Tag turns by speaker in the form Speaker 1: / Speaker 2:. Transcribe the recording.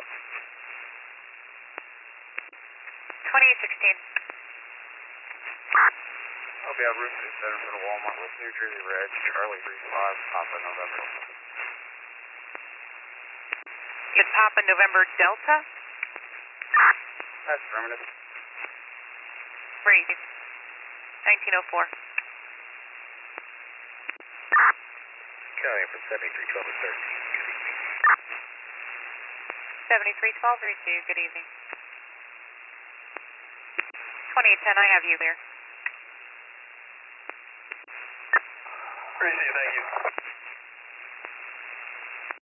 Speaker 1: out.
Speaker 2: 2816.
Speaker 1: I'll be on Route 27 for the Walmart with New Jersey Red, Charlie 35, Papa November.
Speaker 2: It's Papa November Delta?
Speaker 1: That's affirmative.
Speaker 2: Breathe. 1904.
Speaker 1: Counting for 7312 to 13.
Speaker 2: 7312, receive. Good evening. 2810, I have you there.
Speaker 1: Receive, thank you.